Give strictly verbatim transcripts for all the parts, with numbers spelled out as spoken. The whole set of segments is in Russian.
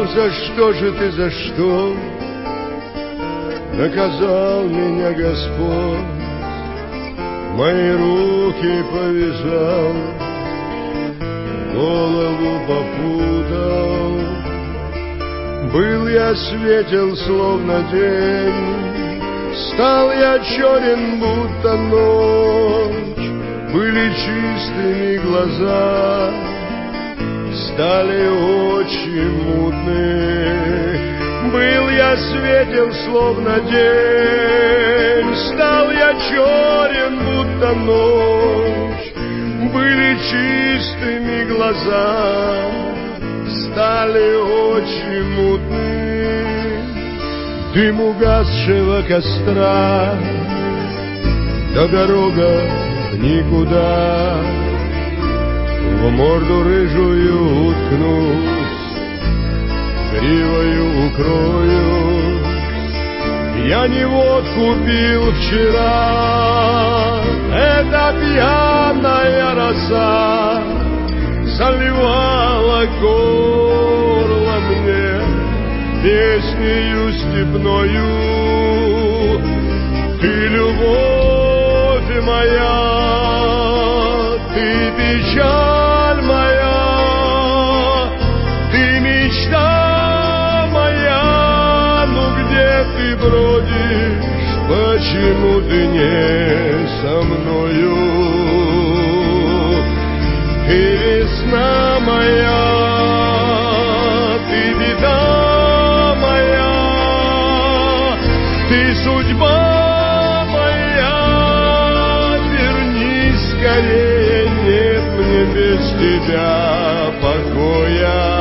за что же ты, за что наказал меня Господь? Мои руки повязал, голову попутал. Был я светел, словно день, стал я черен, будто ночь. Были чистыми глаза, стали очи мутные. Был я светел, словно день, стал я черен, будто ночь. Были чистыми глаза, стали очи мутные. Дым угасшего костра, да дорога никуда. В морду рыжую уткнусь, гривою укроюсь. Я не водку пил вчера, эта пьяная роса заливала горло мне песнею степною. Ты любовь моя, ты печаль моя, ты мечта моя. Ну где ты бродишь, почему ты не со мною? Ты весна моя, ты беда моя, ты судьба моя. Вернись скорее, нет мне без тебя покоя.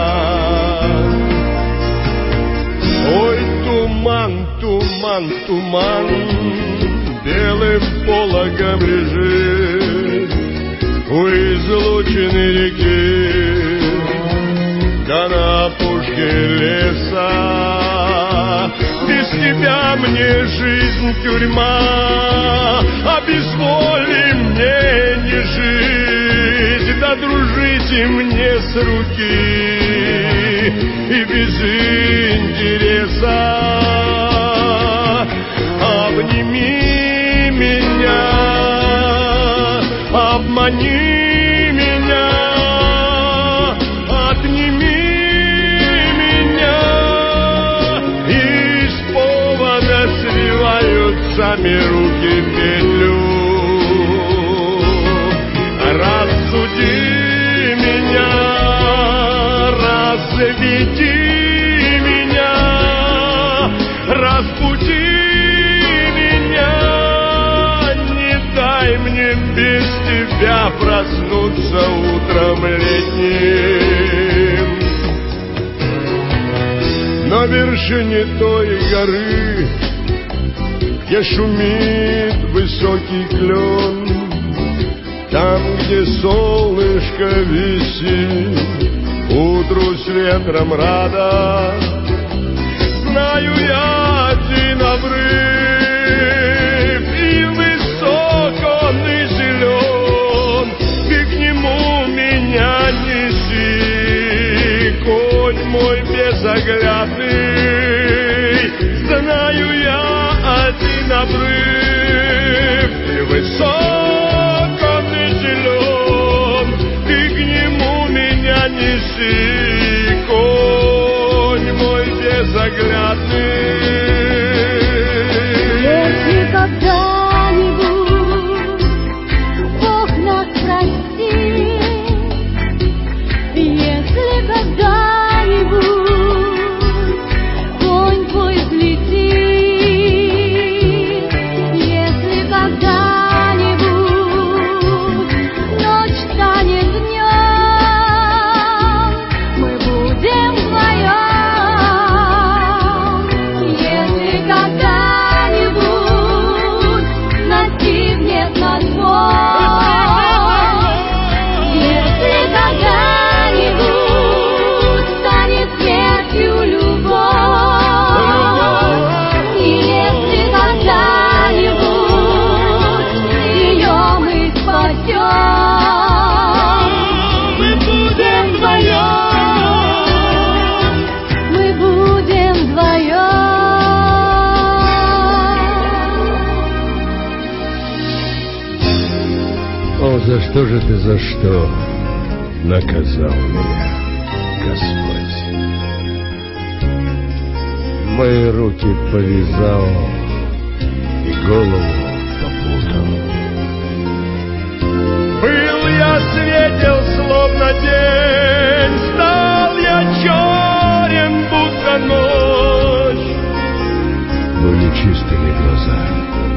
Ой, туман, туман, туман, белым пологом лежит у излучины реки, да на опушке леса. Без тебя мне жизнь тюрьма, а без воли мне не жить. Да дружите мне с руки и без интереса. Обними меня, обмани меня, отними меня. Из повода свивают сами руки петлю. Рассуди меня, разведи меня, разбуди меня. Не дай мне без тебя проснуться утром летним. На вершине той горы, где шумит высокий клен, там, где солнышко висит, утру с ветром рада. Знаю я один обрыв, и высок он, и зелен. Ты к нему меня неси, конь мой безоглядный. Знаю я один обрыв, и высок он, и зелен. Ты к нему меня неси, конь мой За что же ты, за что наказал меня, Господь? Мои руки повязал и голову попутал. Был я светел, словно день, стал я черен, будто ночь. Были чистыми глаза,